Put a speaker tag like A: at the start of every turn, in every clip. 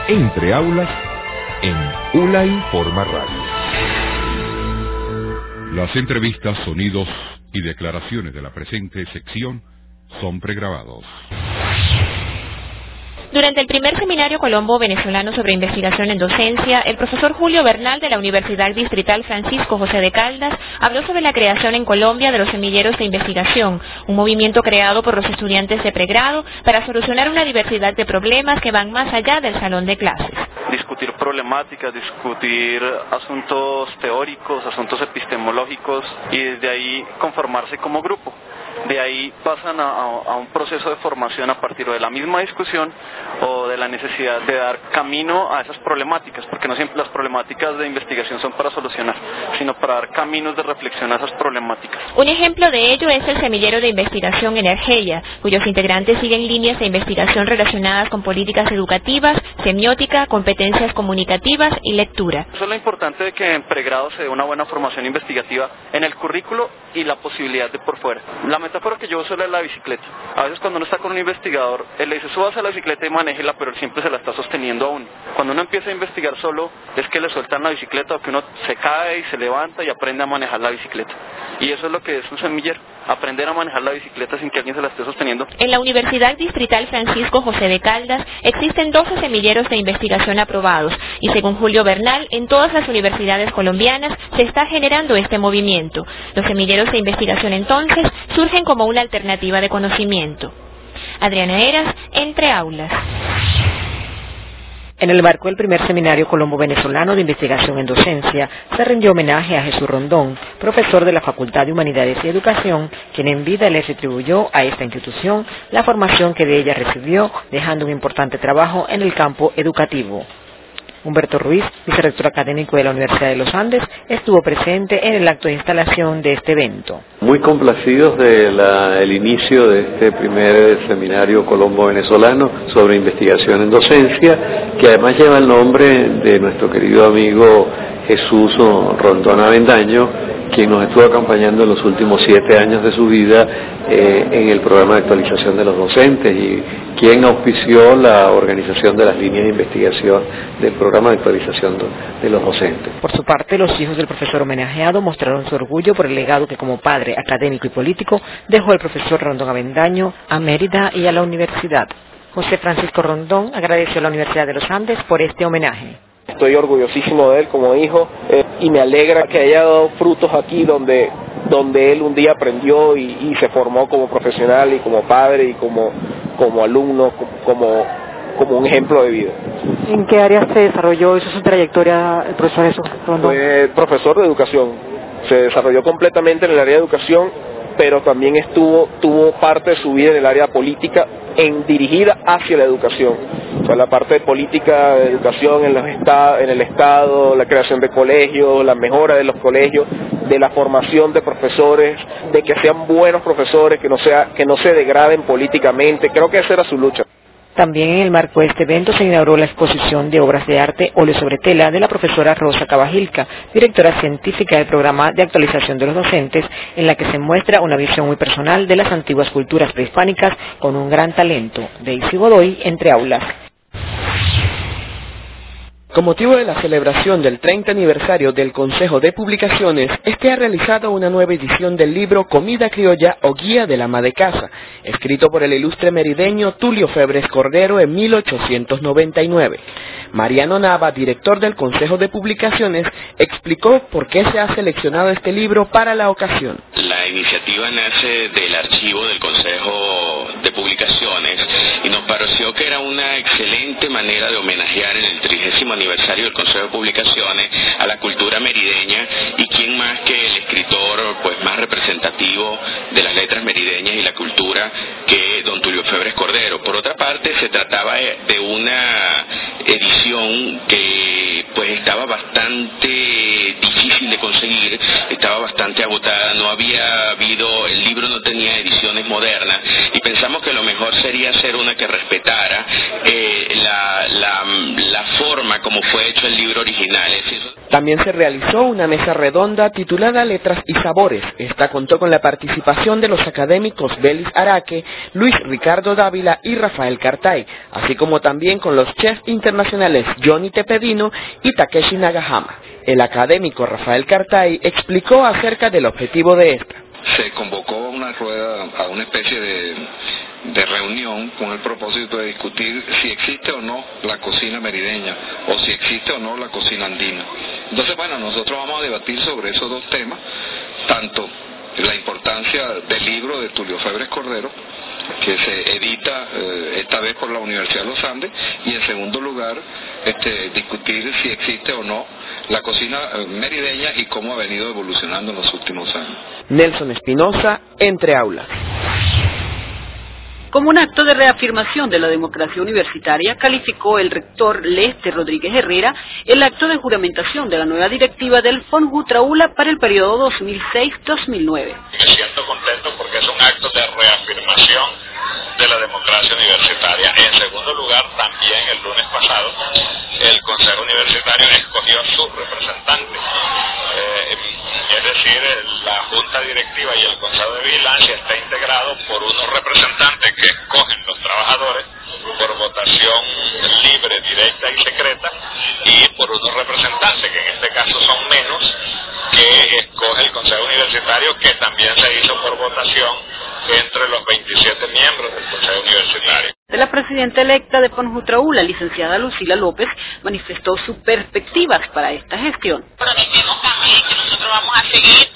A: Entre Aulas en ULA Informa Radio. Las entrevistas, sonidos y declaraciones de la presente sección son pregrabados.
B: Durante el primer seminario Colombo venezolano sobre investigación en docencia, el profesor Julio Bernal de la Universidad Distrital Francisco José de Caldas habló sobre la creación en Colombia de los semilleros de investigación, un movimiento creado por los estudiantes de pregrado para solucionar una diversidad de problemas que van más allá del salón de clases.
C: Discutir problemáticas, discutir asuntos teóricos, asuntos epistemológicos y desde ahí conformarse como grupo. De ahí pasan a un proceso de formación a partir de la misma discusión o de la necesidad de dar camino a esas problemáticas, porque no siempre las problemáticas de investigación son para solucionar, sino para dar caminos de reflexión a esas problemáticas.
B: Un ejemplo de ello es el semillero de investigación Energeia, cuyos integrantes siguen líneas de investigación relacionadas con políticas educativas, semiótica, competencias comunicativas y lectura.
C: Eso es lo importante de que en pregrado se dé una buena formación investigativa en el currículo y la posibilidad de por fuera. La metáfora que yo uso es la bicicleta. A veces cuando uno está con un investigador, él le dice súbase a la bicicleta y manéjela, pero él siempre se la está sosteniendo a uno. Cuando uno empieza a investigar solo, es que le sueltan la bicicleta o que uno se cae y se levanta y aprende a manejar la bicicleta. Y eso es lo que es un semillero, aprender a manejar la bicicleta sin que alguien se la esté sosteniendo.
B: En la Universidad Distrital Francisco José de Caldas existen 12 semilleros de investigación aprobados y según Julio Bernal, en todas las universidades colombianas se está generando este movimiento. Los semilleros de investigación entonces surgen como una alternativa de conocimiento. Adriana Heras, Entre Aulas.
D: En el marco del primer seminario Colombo venezolano de investigación en docencia, se rindió homenaje a Jesús Rondón, profesor de la Facultad de Humanidades y Educación, quien en vida le retribuyó a esta institución la formación que de ella recibió, dejando un importante trabajo en el campo educativo. Humberto Ruiz, vicerrector académico de la Universidad de los Andes, estuvo presente en el acto de instalación de este evento.
E: Muy complacidos del inicio de este primer seminario Colombo venezolano sobre investigación en docencia, que además lleva el nombre de nuestro querido amigo Jesús Rondón Avendaño, quien nos estuvo acompañando en los últimos 7 años de su vida en el programa de actualización de los docentes y quien auspició la organización de las líneas de investigación del programa de actualización de los docentes.
D: Por su parte, los hijos del profesor homenajeado mostraron su orgullo por el legado que como padre académico y político dejó el profesor Rondón Avendaño a Mérida y a la universidad. José Francisco Rondón agradeció a la Universidad de los Andes por este homenaje.
F: Estoy orgullosísimo de él como hijo y me alegra que haya dado frutos aquí donde él un día aprendió y se formó como profesional y como padre y como alumno, como un ejemplo de vida.
D: ¿En qué área se desarrolló? ¿Eso es su trayectoria, el profesor Jesús Rondón?
F: Fue profesor de educación, se desarrolló completamente en el área de educación, pero también tuvo parte de su vida en el área política dirigida hacia la educación. O sea, la parte de política de educación en el Estado, la creación de colegios, la mejora de los colegios, de la formación de profesores, de que sean buenos profesores, que no se degraden políticamente. Creo que esa era su lucha.
D: También en el marco de este evento se inauguró la exposición de obras de arte óleo sobre tela de la profesora Rosa Cavajilca, directora científica del programa de actualización de los docentes, en la que se muestra una visión muy personal de las antiguas culturas prehispánicas con un gran talento. Daisy Godoy, Entre Aulas.
G: Con motivo de la celebración del 30 aniversario del Consejo de Publicaciones, este ha realizado una nueva edición del libro Comida Criolla o Guía del Ama de Casa, escrito por el ilustre merideño Tulio Febres Cordero en 1899. Mariano Nava, director del Consejo de Publicaciones, explicó por qué se ha seleccionado este libro para la ocasión.
H: La iniciativa nace del archivo del Consejo de Publicaciones y nos pareció que era una excelente manera de homenajear en el 30º aniversario del Consejo de Publicaciones a la cultura merideña y quién más que el escritor más representativo de las letras merideñas y la cultura que don Tulio Febres Cordero. Por otra parte, se trataba de una edición que estaba bastante difícil de conseguir, estaba bastante agotada, el libro no tenía ediciones modernas y pensamos que lo mejor sería hacer una que respetara la forma como fue hecho el libro original.
G: También se realizó una mesa redonda titulada Letras y Sabores. Esta contó con la participación de los académicos Belis Araque, Luis Ricardo Dávila y Rafael Cartay, así como también con los chefs internacionales Johnny Tepedino y Takeshi Nagahama. El académico Rafael Cartay explicó acerca del objetivo de esta.
I: Se convocó a una rueda, a una especie de reunión con el propósito de discutir si existe o no la cocina merideña o si existe o no la cocina andina. Entonces, bueno, nosotros vamos a debatir sobre esos dos temas, tanto la importancia del libro de Tulio Febres Cordero, que se edita esta vez por la Universidad de los Andes, y en segundo lugar discutir si existe o no la cocina merideña y cómo ha venido evolucionando en los últimos años.
G: Nelson Espinosa, Entre Aulas.
J: Como un acto de reafirmación de la democracia universitaria, calificó el rector Lester Rodríguez Herrera el acto de juramentación de la nueva directiva del FONJUTRAULA para el periodo 2006-2009.
K: Me siento contento porque es un acto de reafirmación de la democracia universitaria. En segundo lugar, también el lunes pasado, el Consejo Universitario escogió a sus representantes. Es decir, la Junta Directiva y el Consejo de Vigilancia está integrado por unos representantes que escogen los trabajadores por votación libre, directa y secreta, y por unos representantes, que en este caso son menos, que escoge el Consejo Universitario, que también se hizo por votación entre los 27 miembros del Consejo Universitario.
J: La presidenta electa de FONJUTRAULA, licenciada Lucila López, manifestó sus perspectivas para esta gestión.
L: Prometemos también que nosotros vamos a seguir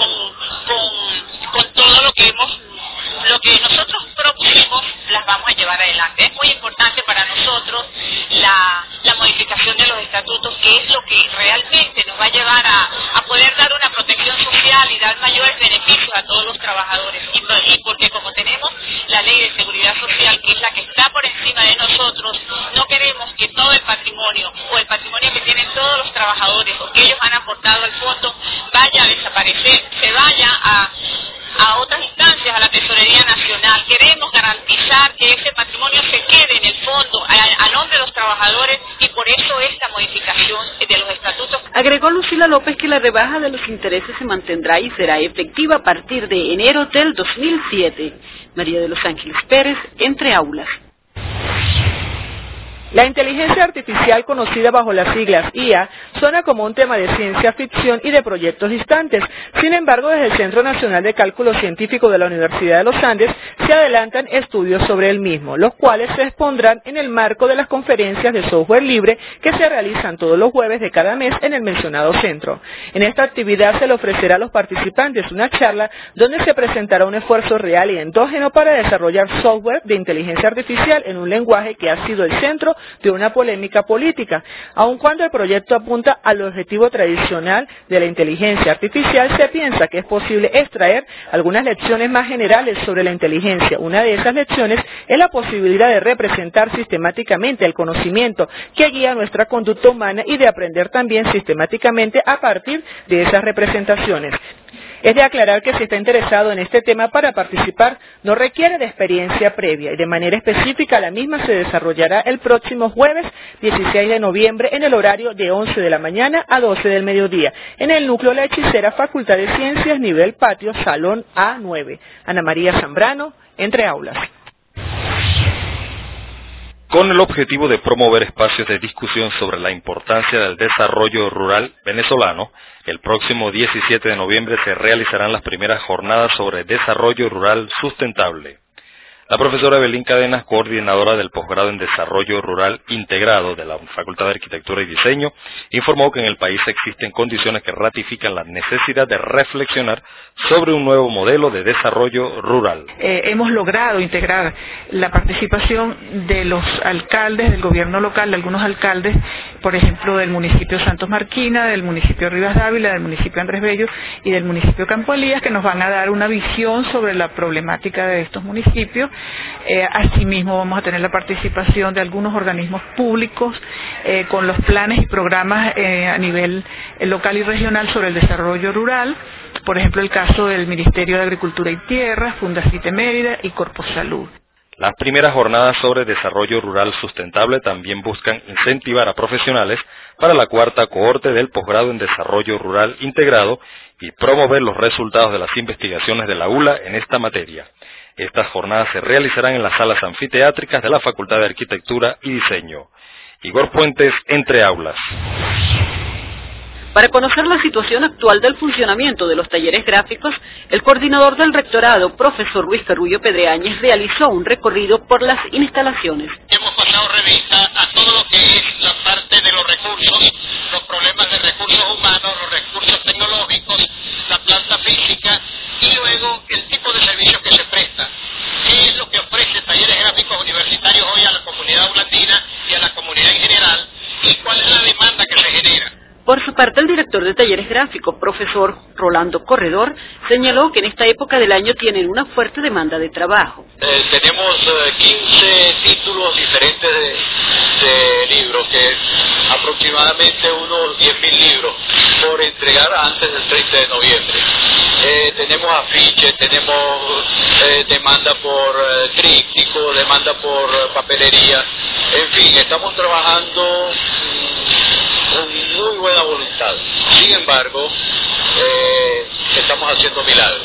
L: con todo lo que nosotros propusimos, las vamos a llevar adelante. Es muy importante para nosotros la modificación de los estatutos, que es lo que realmente nos va a llevar a poder dar una protección social y dar mayores beneficios a todos los trabajadores. Y porque como tenemos la ley de seguridad social, que es la que está por encima de nosotros, no queremos que todo el patrimonio o el patrimonio que tienen todos los trabajadores o que ellos han aportado al fondo vaya a desaparecer, se vaya a otras instancias, a la Tesorería Nacional. Queremos garantizar que ese patrimonio se quede en el fondo a nombre de los trabajadores, y por eso esta modificación de los estatutos.
J: Agregó Lucila López que la rebaja de los intereses se mantendrá y será efectiva a partir de enero del 2007. María de los Ángeles Pérez, Entre Aulas.
M: La inteligencia artificial, conocida bajo las siglas IA, suena como un tema de ciencia ficción y de proyectos distantes. Sin embargo, desde el Centro Nacional de Cálculo Científico de la Universidad de los Andes se adelantan estudios sobre el mismo, los cuales se expondrán en el marco de las conferencias de software libre que se realizan todos los jueves de cada mes en el mencionado centro. En esta actividad se le ofrecerá a los participantes una charla donde se presentará un esfuerzo real y endógeno para desarrollar software de inteligencia artificial en un lenguaje que ha sido el centro de una polémica política. Aun cuando el proyecto apunta al objetivo tradicional de la inteligencia artificial, se piensa que es posible extraer algunas lecciones más generales sobre la inteligencia. Una de esas lecciones es la posibilidad de representar sistemáticamente el conocimiento que guía nuestra conducta humana y de aprender también sistemáticamente a partir de esas representaciones. Es de aclarar que si está interesado en este tema para participar, no requiere de experiencia previa y de manera específica la misma se desarrollará el próximo jueves 16 de noviembre en el horario de 11 de la mañana a 12 del mediodía en el núcleo La Hechicera, Facultad de Ciencias, nivel patio, salón A9. Ana María Zambrano, Entre Aulas.
N: Con el objetivo de promover espacios de discusión sobre la importancia del desarrollo rural venezolano, el próximo 17 de noviembre se realizarán las primeras jornadas sobre desarrollo rural sustentable. La profesora Evelyn Cadenas, coordinadora del posgrado en Desarrollo Rural Integrado de la Facultad de Arquitectura y Diseño, informó que en el país existen condiciones que ratifican la necesidad de reflexionar sobre un nuevo modelo de desarrollo rural.
O: Hemos logrado integrar la participación de los alcaldes, del gobierno local, de algunos alcaldes, por ejemplo, del municipio Santos Marquina, del municipio Rivas Dávila, del municipio Andrés Bello y del municipio Campo Elías, que nos van a dar una visión sobre la problemática de estos municipios. Asimismo vamos a tener la participación de algunos organismos públicos con los planes y programas a nivel local y regional sobre el desarrollo rural, por ejemplo el caso del Ministerio de Agricultura y Tierra, Fundacite Mérida y Corposalud.
N: Las primeras jornadas sobre desarrollo rural sustentable también buscan incentivar a profesionales para la cuarta cohorte del posgrado en desarrollo rural integrado y promover los resultados de las investigaciones de la ULA en esta materia. Estas jornadas se realizarán en las salas anfiteátricas de la Facultad de Arquitectura y Diseño. Igor Puentes, Entre Aulas.
J: Para conocer la situación actual del funcionamiento de los talleres gráficos, el coordinador del rectorado, profesor Luis Carrullo Pedreañez, realizó un recorrido por las instalaciones.
K: Hemos pasado revista a todo lo que es la parte de los recursos, los problemas de recursos humanos, los recursos tecnológicos, la planta física y luego el tipo de servicios que se presta. ¿Qué es lo que ofrece Talleres Gráficos Universitarios hoy a la comunidad ulandina y a la comunidad en general? ¿Y cuál es la demanda que se genera?
J: Por su parte, el director de Talleres Gráficos, profesor Rolando Corredor, señaló que en esta época del año tienen una fuerte demanda de trabajo.
I: Tenemos 15 títulos diferentes de libros, que es aproximadamente unos 10.000 libros por entregar antes del 30 de noviembre. Tenemos afiches, tenemos demanda por tríptico, demanda por papelería, en fin, estamos trabajando con muy buena voluntad. Sin embargo, estamos haciendo milagros.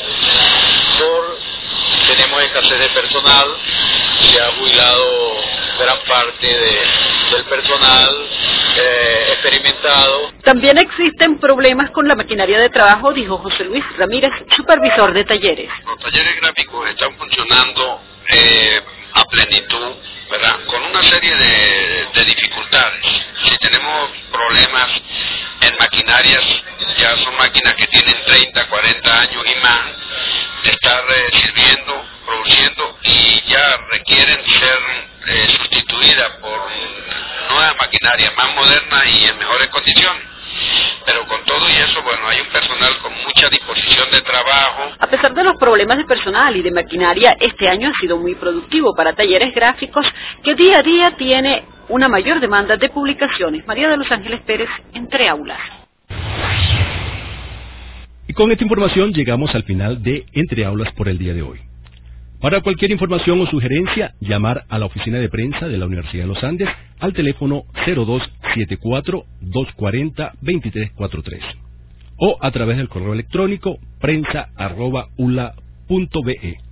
I: Tenemos escasez de personal, se ha jubilado gran parte del personal experimentado.
J: También existen problemas con la maquinaria de trabajo, dijo José Luis Ramírez, supervisor de talleres.
I: Los talleres gráficos están funcionando a plenitud, ¿verdad? Con una serie de dificultades. Si tenemos problemas en maquinarias, ya son máquinas que tienen 30, 40 años y más de estar sirviendo, produciendo, y ya requieren ser sustituidas por nuevas maquinarias más modernas y en mejores condiciones. Pero con todo y eso, bueno, hay un personal con mucha disposición de trabajo.
J: A pesar de los problemas de personal y de maquinaria, este año ha sido muy productivo para Talleres Gráficos, que día a día tiene una mayor demanda de publicaciones. María de los Ángeles Pérez, Entre Aulas.
P: Y con esta información llegamos al final de Entre Aulas por el día de hoy. Para cualquier información o sugerencia, llamar a la oficina de prensa de la Universidad de los Andes al teléfono 0274-240-2343 o a través del correo electrónico prensa@ula.be.